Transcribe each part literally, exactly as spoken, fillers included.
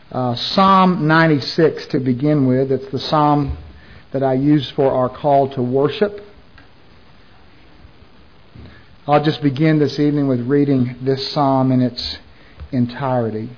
Uh, Psalm ninety-six to begin with. It's the psalm that I use for our call to worship. I'll just begin this evening with reading this psalm in its entirety.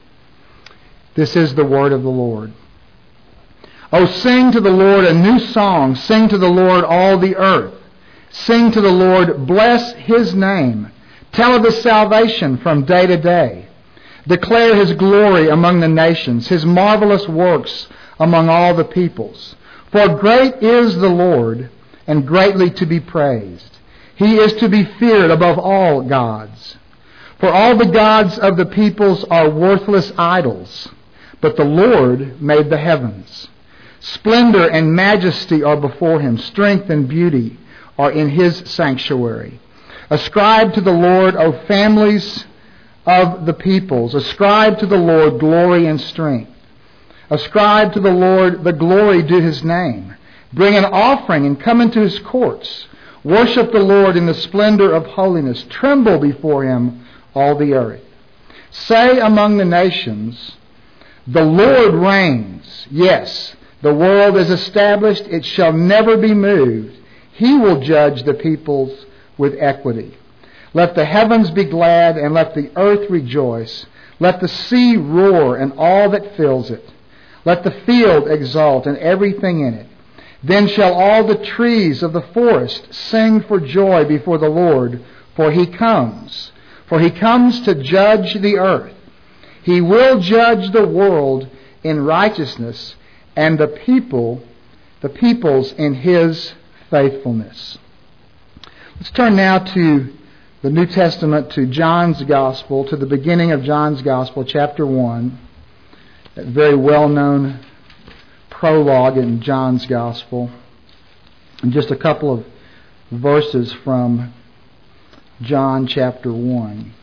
This is the word of the Lord. Oh, sing to the Lord a new song. Sing to the Lord all the earth. Sing to the Lord, bless His name. Tell of His salvation from day to day. Declare His glory among the nations, His marvelous works among all the peoples. For great is the Lord, and greatly to be praised. He is to be feared above all gods. For all the gods of the peoples are worthless idols, but the Lord made the heavens. Splendor and majesty are before Him. Strength and beauty are in His sanctuary. Ascribe to the Lord, O families of the peoples. Ascribe to the Lord glory and strength. Ascribe to the Lord the glory due His name. Bring an offering and come into His courts. Worship the Lord in the splendor of holiness. Tremble before Him, all the earth. Say among the nations, the Lord reigns. Yes, the world is established. It shall never be moved. He will judge the peoples with equity. Let the heavens be glad, and let the earth rejoice. Let the sea roar, and all that fills it. Let the field exult, and everything in it. Then shall all the trees of the forest sing for joy before the Lord, for He comes. For He comes to judge the earth. He will judge the world in righteousness, and the people, the peoples in His faithfulness. Let's turn now to the New Testament, to John's Gospel, to the beginning of John's Gospel, chapter one. That very well-known prologue in John's Gospel. And just a couple of verses from John chapter one.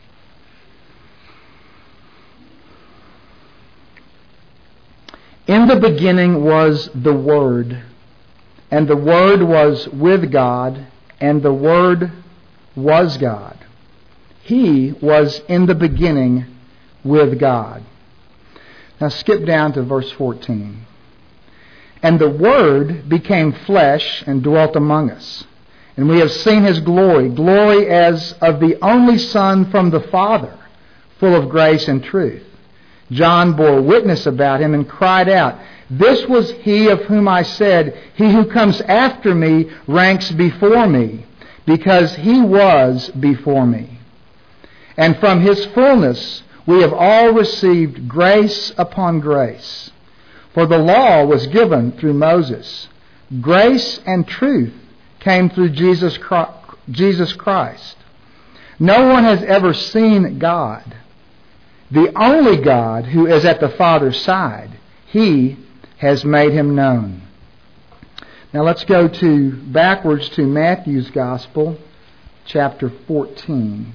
In the beginning was the Word, and the Word was with God, and the Word was God. He was in the beginning with God. Now skip down to verse fourteen. And the Word became flesh and dwelt among us. And we have seen His glory, glory as of the only Son from the Father, full of grace and truth. John bore witness about Him and cried out, This was He of whom I said, He who comes after me ranks before me, because He was before me. And from His fullness we have all received grace upon grace. For the law was given through Moses. Grace and truth came through Jesus Christ. No one has ever seen God. The only God who is at the Father's side, He has made Him known. Now let's go to backwards to Matthew's Gospel, chapter fourteen.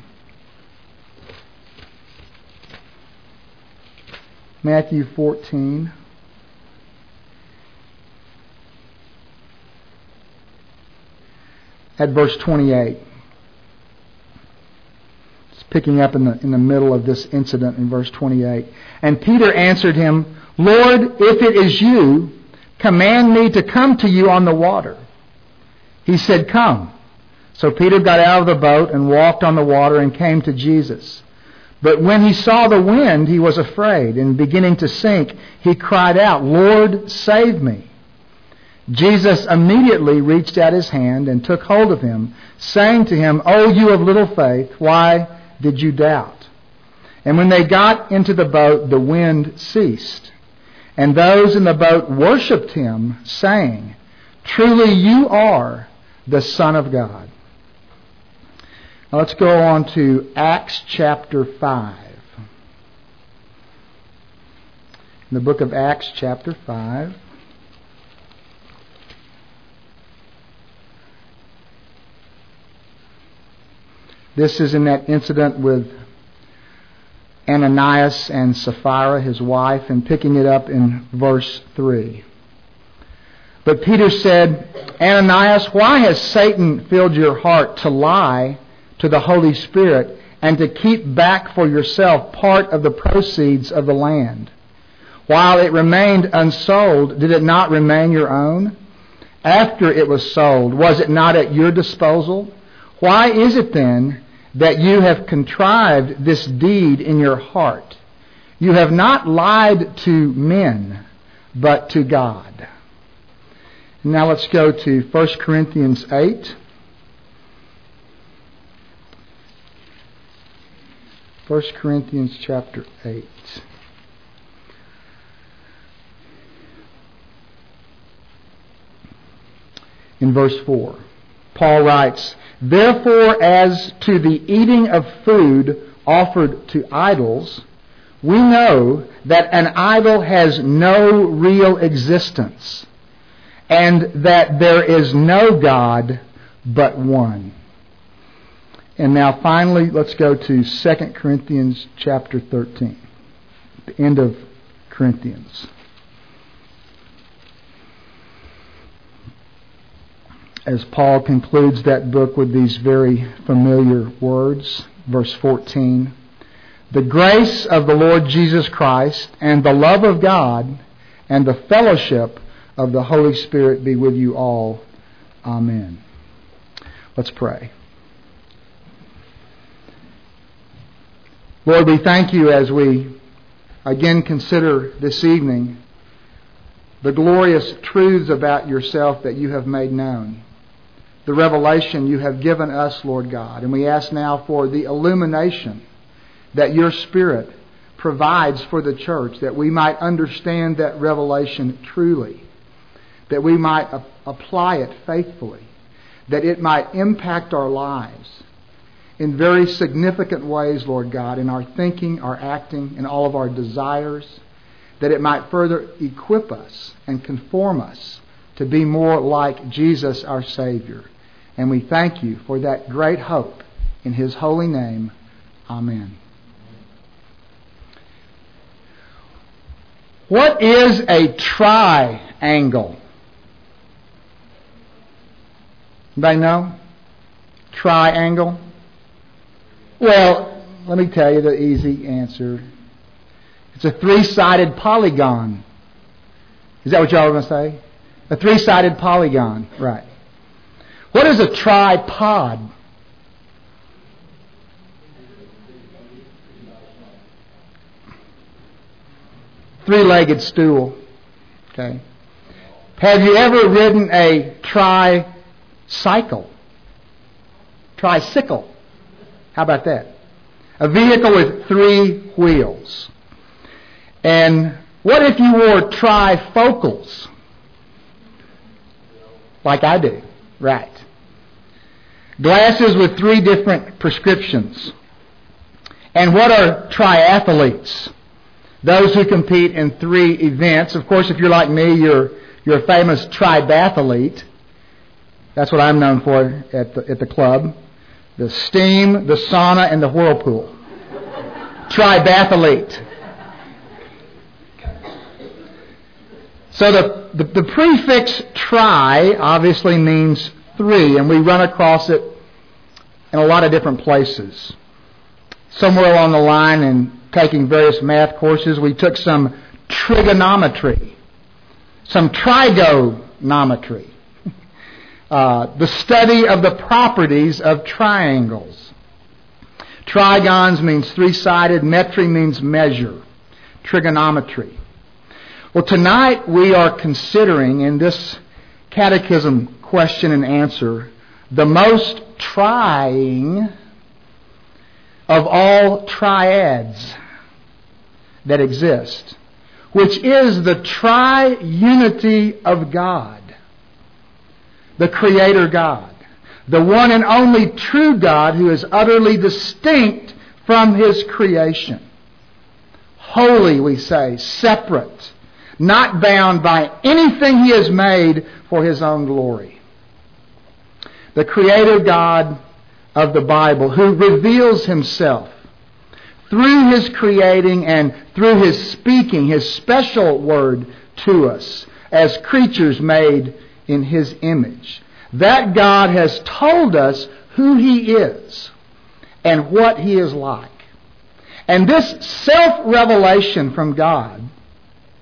Matthew fourteen. At verse twenty-eight. It's picking up in the, in the middle of this incident in verse twenty-eight. And Peter answered Him, Lord, if it is You, command me to come to You on the water. He said, Come. So Peter got out of the boat and walked on the water and came to Jesus. But when he saw the wind, he was afraid, and beginning to sink, he cried out, Lord, save me. Jesus immediately reached out His hand and took hold of him, saying to him, O you of little faith, why did you doubt? And when they got into the boat, the wind ceased. And those in the boat worshipped Him, saying, Truly You are the Son of God. Now let's go on to Acts chapter five. In the book of Acts chapter five. This is in that incident with Ananias and Sapphira, his wife, and picking it up in verse three. But Peter said, Ananias, why has Satan filled your heart to lie to the Holy Spirit and to keep back for yourself part of the proceeds of the land? While it remained unsold, did it not remain your own? After it was sold, was it not at your disposal? Why is it then that you have contrived this deed in your heart? You have not lied to men, but to God. Now let's go to First Corinthians eight. First Corinthians chapter eight. In verse four, Paul writes, "Therefore, as to the eating of food offered to idols, we know that an idol has no real existence, and that there is no God but one." And now finally, let's go to Second Corinthians chapter thirteen, the end of Corinthians. As Paul concludes that book with these very familiar words, verse fourteen, "The grace of the Lord Jesus Christ and the love of God and the fellowship of the Holy Spirit be with you all. Amen." Let's pray. Lord, we thank you as we again consider this evening the glorious truths about yourself that you have made known, the revelation you have given us, Lord God. And we ask now for the illumination that your Spirit provides for the church, that we might understand that revelation truly, that we might a- apply it faithfully, that it might impact our lives in very significant ways, Lord God, in our thinking, our acting, in all of our desires, that it might further equip us and conform us to be more like Jesus our Savior. And we thank you for that great hope. In His holy name, amen. What is a triangle? Anybody know? Triangle? Well, let me tell you the easy answer. It's a three-sided polygon. Is that what y'all are going to say? A three-sided polygon, right. What is a tripod? Three-legged stool. Okay. Have you ever ridden a tricycle? Tricycle. How about that? A vehicle with three wheels. And what if you wore trifocals? Like I do. Right. Glasses with three different prescriptions. And what are triathletes? Those who compete in three events. Of course, if you're like me, you're you're a famous tribathlete. That's what I'm known for at the, at the club. The steam, the sauna, and the whirlpool. Tribathlete. So the, the, the prefix tri obviously means three, and we run across it in a lot of different places. Somewhere along the line in taking various math courses, we took some trigonometry, some trigonometry, uh, the study of the properties of triangles. Trigons means three-sided, metry means measure, trigonometry. Well, tonight we are considering in this catechism question and answer the most trying of all triads that exist, which is the triunity of God, the Creator God, the one and only true God who is utterly distinct from His creation. Holy, we say, separate, not bound by anything He has made for His own glory. The Creator God of the Bible, who reveals Himself through His creating and through His speaking, His special word to us as creatures made in His image. That God has told us who He is and what He is like. And this self-revelation from God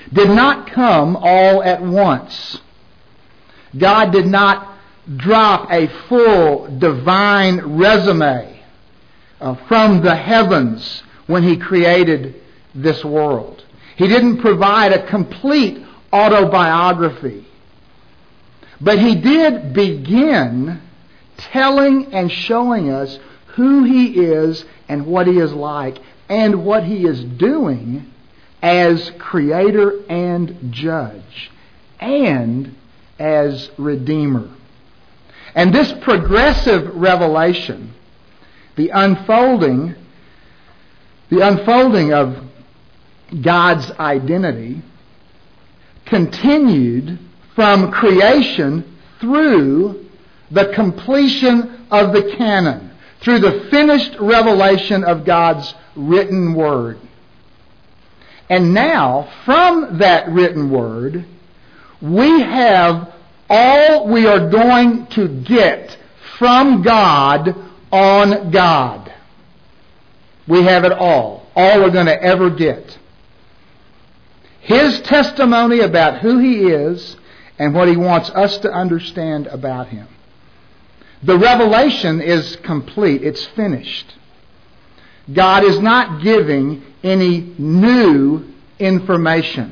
did not come all at once. God did not drop a full divine resume uh, from the heavens when He created this world. He didn't provide a complete autobiography. But He did begin telling and showing us who He is and what He is like and what He is doing as Creator and Judge and as Redeemer. And this progressive revelation, the unfolding, the unfolding of God's identity, continued from creation through the completion of the canon, through the finished revelation of God's written Word. And now, from that written Word, we have all we are going to get from God on God. We have it all. All we're going to ever get. His testimony about who He is and what He wants us to understand about Him. The revelation is complete. It's finished. God is not giving any new information.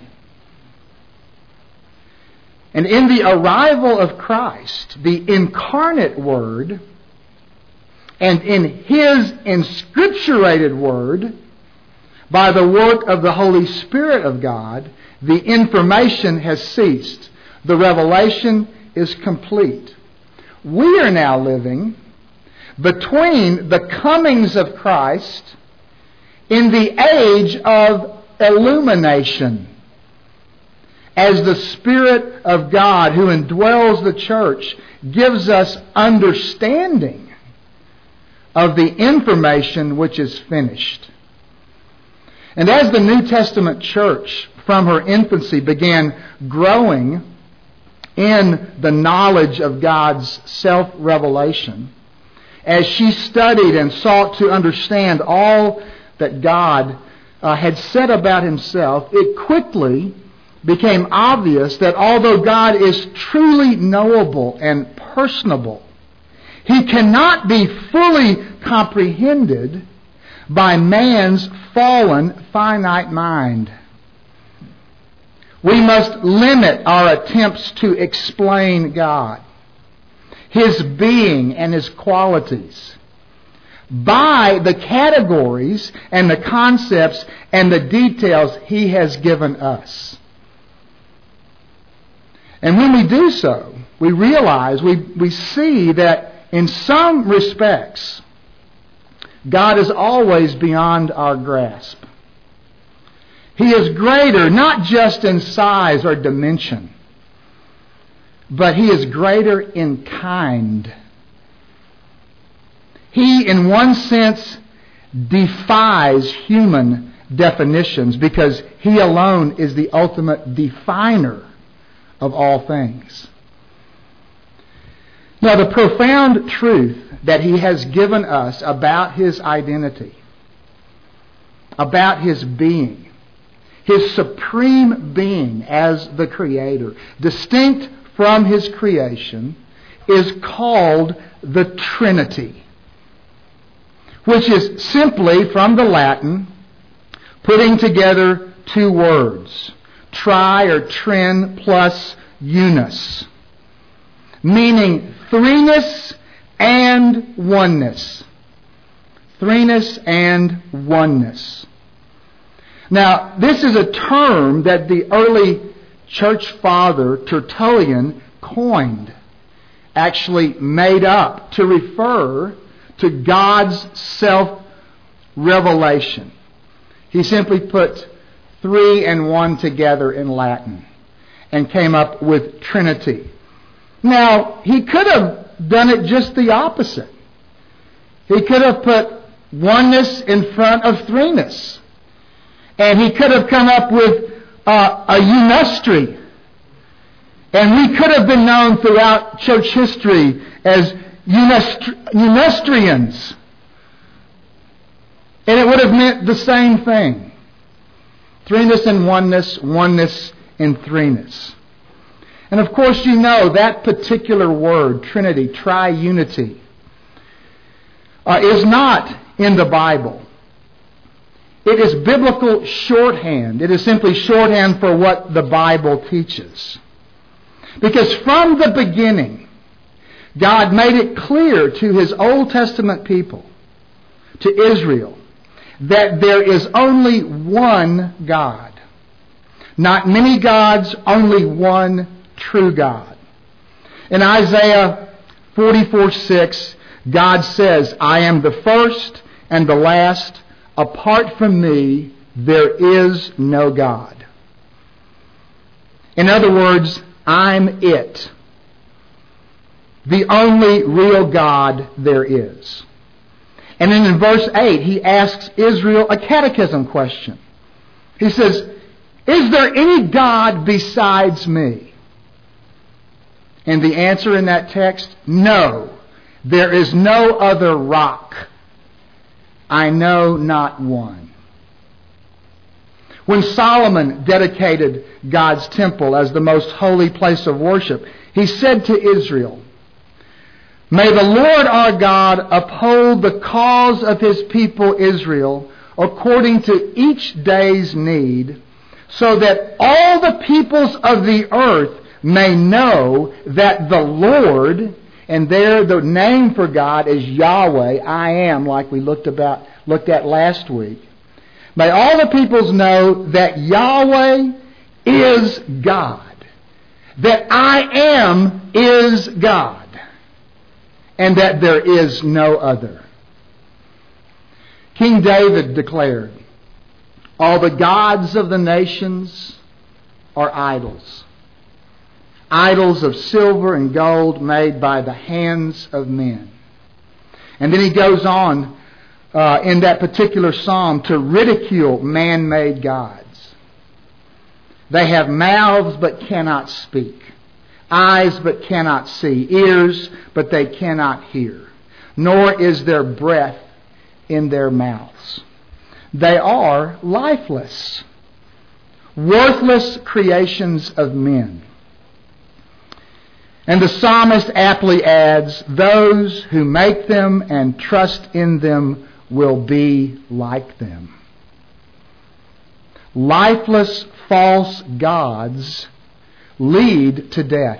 And in the arrival of Christ, the incarnate Word, and in His inscripturated Word, by the work of the Holy Spirit of God, the information has ceased. The revelation is complete. We are now living between the comings of Christ in the age of illumination, as the Spirit of God who indwells the church gives us understanding of the information which is finished. And as the New Testament church from her infancy began growing in the knowledge of God's self-revelation, as she studied and sought to understand all that God uh, had said about Himself, it quickly became obvious that although God is truly knowable and personable, He cannot be fully comprehended by man's fallen, finite mind. We must limit our attempts to explain God, His being and His qualities, by the categories and the concepts and the details He has given us. And when we do so, we realize, we, we see that in some respects, God is always beyond our grasp. He is greater, not just in size or dimension, but He is greater in kind. He, in one sense, defies human definitions because He alone is the ultimate definer of all things. Now, the profound truth that He has given us about His identity, about His being, His supreme being as the Creator, distinct from His creation, is called the Trinity, which is simply from the Latin putting together two words, tri or trin plus unus, meaning threeness and oneness. Threeness and oneness. Now, this is a term that the early church father Tertullian coined, actually made up to refer to God's self-revelation. He simply put three and one together in Latin and came up with Trinity. Now, he could have done it just the opposite. He could have put oneness in front of threeness. And he could have come up with uh, a unustry. And we could have been known throughout church history as unustri- unustrians. And it would have meant the same thing. Threeness in oneness, oneness in threeness. And of course you know that particular word, Trinity, triunity, uh, is not in the Bible. It is biblical shorthand. It is simply shorthand for what the Bible teaches. Because from the beginning, God made it clear to His Old Testament people, to Israel, that there is only one God. Not many gods, only one true God. In Isaiah forty-four six, God says, I am the first and the last. Apart from me, there is no God. In other words, I'm it. The only real God there is. And then in verse eight, he asks Israel a catechism question. He says, is there any God besides me? And the answer in that text, no. There is no other rock. I know not one. When Solomon dedicated God's temple as the most holy place of worship, he said to Israel, may the Lord our God uphold the cause of His people Israel according to each day's need, so that all the peoples of the earth may know that the Lord, and there the name for God is Yahweh, I am, like we looked about looked at last week. May all the peoples know that Yahweh is God, that I am is God, and that there is no other. King David declared, all the gods of the nations are idols. Idols of silver and gold made by the hands of men. And then he goes on uh, in that particular psalm to ridicule man-made gods. They have mouths but cannot speak, eyes but cannot see, ears but they cannot hear, nor is there breath in their mouths. They are lifeless, worthless creations of men. And the psalmist aptly adds, those who make them and trust in them will be like them. Lifeless false gods lead to death.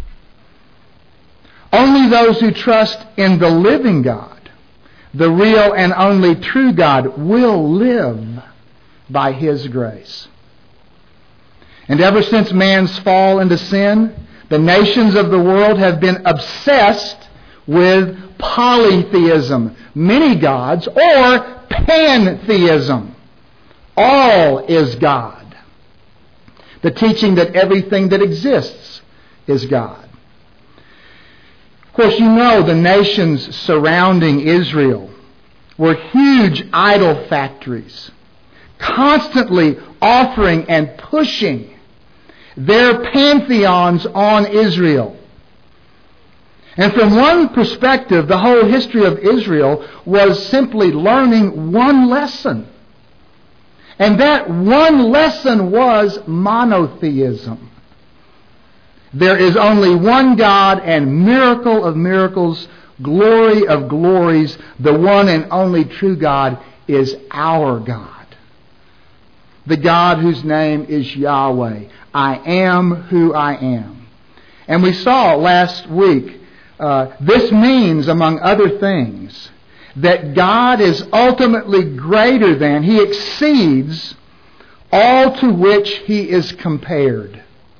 Only those who trust in the living God, the real and only true God, will live by His grace. And ever since man's fall into sin, the nations of the world have been obsessed with polytheism, many gods, or pantheism. All is God. The teaching that everything that exists is God. Of course, you know the nations surrounding Israel were huge idol factories, constantly offering and pushing their pantheons on Israel. And from one perspective, the whole history of Israel was simply learning one lesson. And that one lesson was monotheism. There is only one God and miracle of miracles, glory of glories. The one and only true God is our God. The God whose name is Yahweh. I am who I am. And we saw last week, uh, this means, among other things, that God is ultimately greater than, He exceeds all to which He is compared.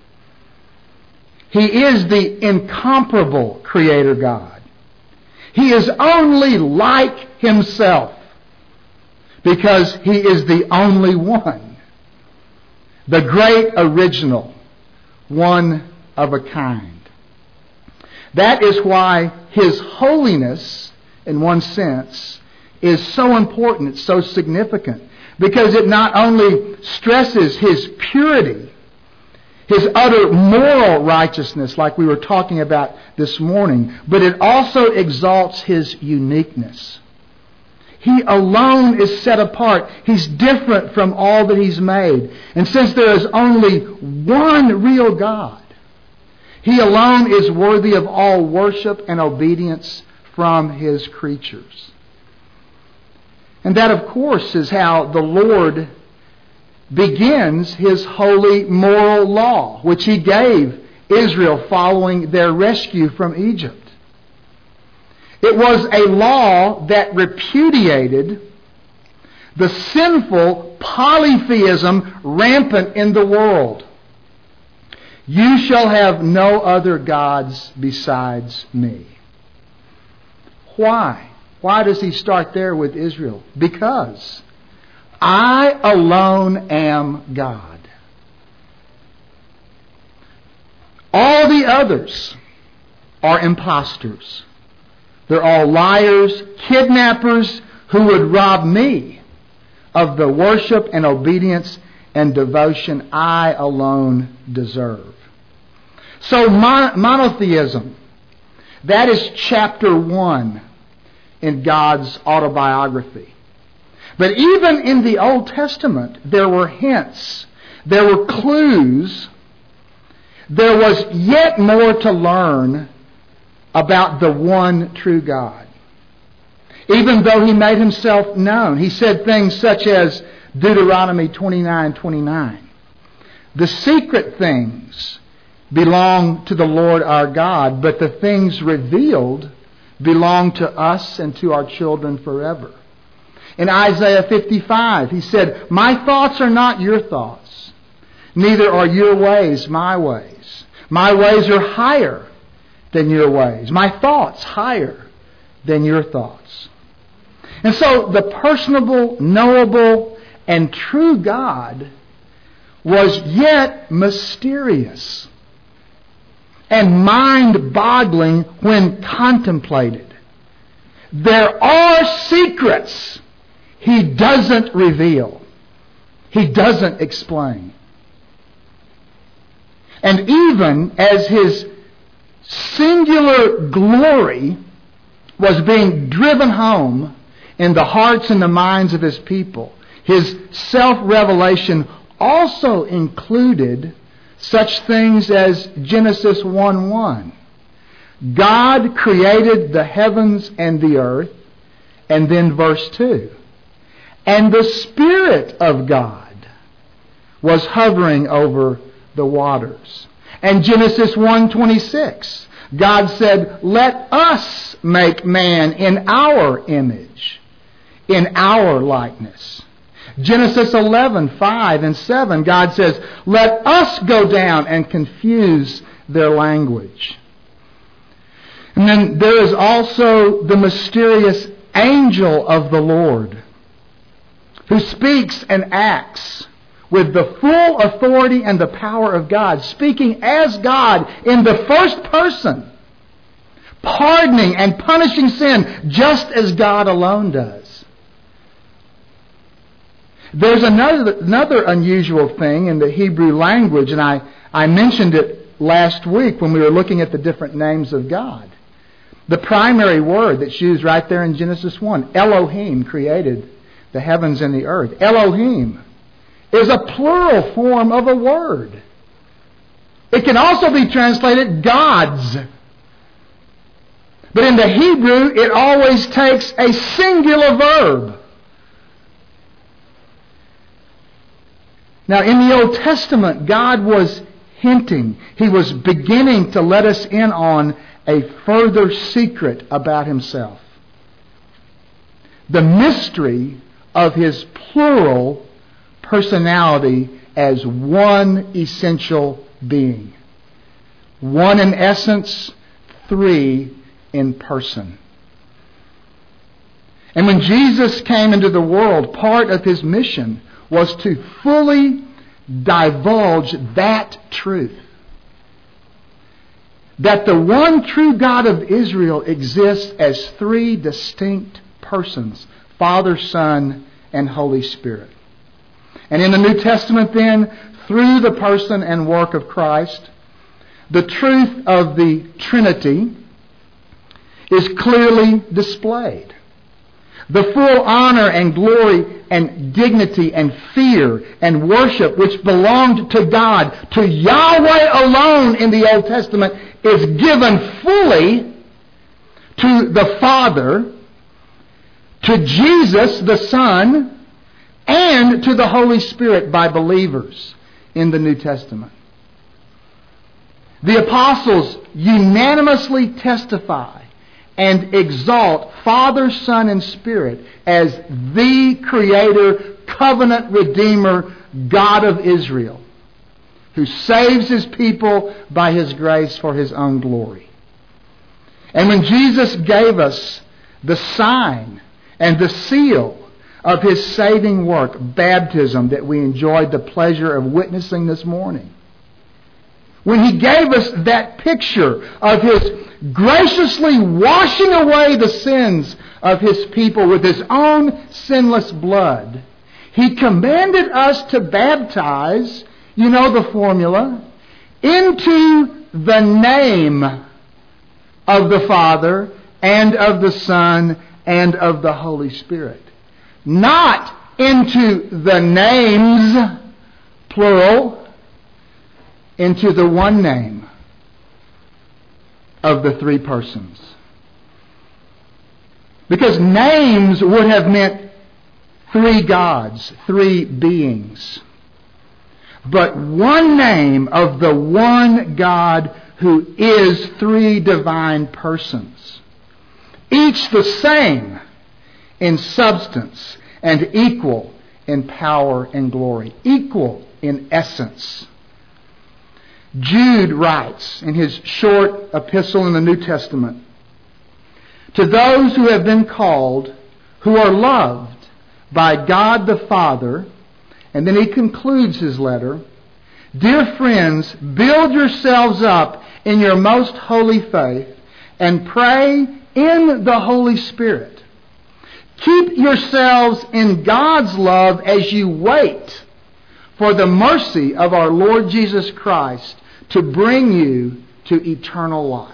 He is the incomparable Creator God. He is only like Himself because He is the only one. The great original, one of a kind. That is why His holiness, in one sense, is so important, it's so significant. Because it not only stresses His purity, His utter moral righteousness, like we were talking about this morning, but it also exalts His uniqueness. He alone is set apart. He's different from all that He's made. And since there is only one real God, He alone is worthy of all worship and obedience from His creatures. And that, of course, is how the Lord begins His holy moral law, which He gave Israel following their rescue from Egypt. It was a law that repudiated the sinful polytheism rampant in the world. You shall have no other gods besides me. Why? Why does He start there with Israel? Because I alone am God. All the others are impostors. They're all liars, kidnappers who would rob me of the worship and obedience and devotion I alone deserve. So mon- monotheism, that is chapter one in God's autobiography. But even in the Old Testament, there were hints, there were clues, there was yet more to learn about the one true God. Even though He made Himself known, He said things such as Deuteronomy twenty-nine twenty-nine. The secret things belong to the Lord our God, but the things revealed belong to us and to our children forever. In Isaiah fifty-five, He said, my thoughts are not your thoughts, neither are your ways my ways. My ways are higher than your ways. My thoughts higher than your thoughts. And so the personable, knowable, and true God was yet mysterious and mind-boggling when contemplated. There are secrets He doesn't reveal. He doesn't explain. And even as His singular glory was being driven home in the hearts and the minds of His people, His self-revelation also included such things as Genesis one one. God created the heavens and the earth, and then verse two. And the Spirit of God was hovering over the waters. And Genesis one twenty-six, God said, let us make man in our image, in our likeness. Genesis eleven five and seven, God says, let us go down and confuse their language. And then there is also the mysterious angel of the Lord, who speaks and acts with the full authority and the power of God, speaking as God in the first person, pardoning and punishing sin just as God alone does. There's another, another unusual thing in the Hebrew language, and I, I mentioned it last week when we were looking at the different names of God. The primary word that's used right there in Genesis one, Elohim, created the heavens and the earth. Elohim is a plural form of a word. It can also be translated gods. But in the Hebrew, it always takes a singular verb. Now, in the Old Testament, God was hinting. He was beginning to let us in on a further secret about Himself. The mystery of His plural personality as one essential being. One in essence, three in person. And when Jesus came into the world, part of His mission was to fully divulge that truth. That the one true God of Israel exists as three distinct persons, Father, Son, and Holy Spirit. And in the New Testament then, through the person and work of Christ, the truth of the Trinity is clearly displayed. The full honor and glory and dignity and fear and worship which belonged to God, to Yahweh alone in the Old Testament, is given fully to the Father, to Jesus the Son, and to the Holy Spirit by believers in the New Testament. The apostles unanimously testify and exalt Father, Son, and Spirit as the Creator, Covenant Redeemer, God of Israel, who saves His people by His grace for His own glory. And when Jesus gave us the sign and the seal of His saving work, baptism, that we enjoyed the pleasure of witnessing this morning, when He gave us that picture of His graciously washing away the sins of His people with His own sinless blood, He commanded us to baptize, you know the formula, into the name of the Father and of the Son and of the Holy Spirit. Not into the names, plural, into the one name of the three persons. Because names would have meant three gods, three beings. But one name of the one God who is three divine persons, each the same in substance and equal in power and glory, equal in essence. Jude writes in his short epistle in the New Testament, "To those who have been called, who are loved by God the Father," and then he concludes his letter, "Dear friends, build yourselves up in your most holy faith and pray in the Holy Spirit. Keep yourselves in God's love as you wait for the mercy of our Lord Jesus Christ to bring you to eternal life."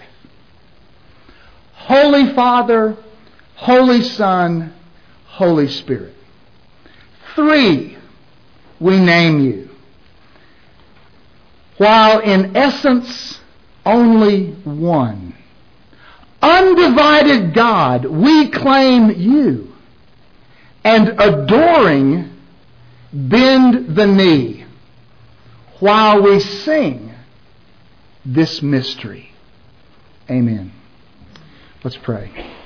Holy Father, Holy Son, Holy Spirit. Three, we name you. While in essence only one. Undivided God, we claim you. And adoring, bend the knee while we sing this mystery. Amen. Let's pray.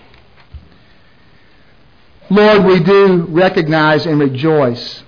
Lord, we do recognize and rejoice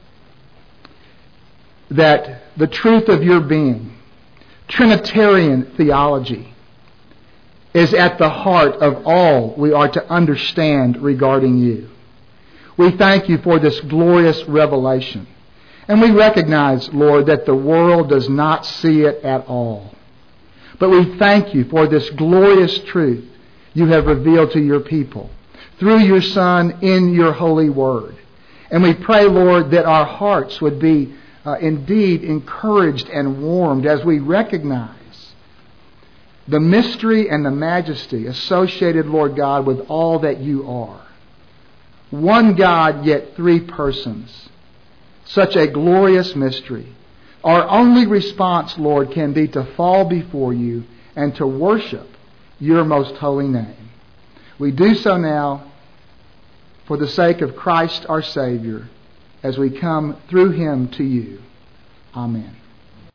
that the truth of your being, Trinitarian theology, is at the heart of all we are to understand regarding you. We thank you for this glorious revelation. And we recognize, Lord, that the world does not see it at all. But we thank you for this glorious truth you have revealed to your people through your Son in your holy word. And we pray, Lord, that our hearts would be uh, indeed encouraged and warmed as we recognize the mystery and the majesty associated, Lord God, with all that you are. One God, yet three persons. Such a glorious mystery. Our only response, Lord, can be to fall before you and to worship your most holy name. We do so now for the sake of Christ our Savior as we come through him to you. Amen.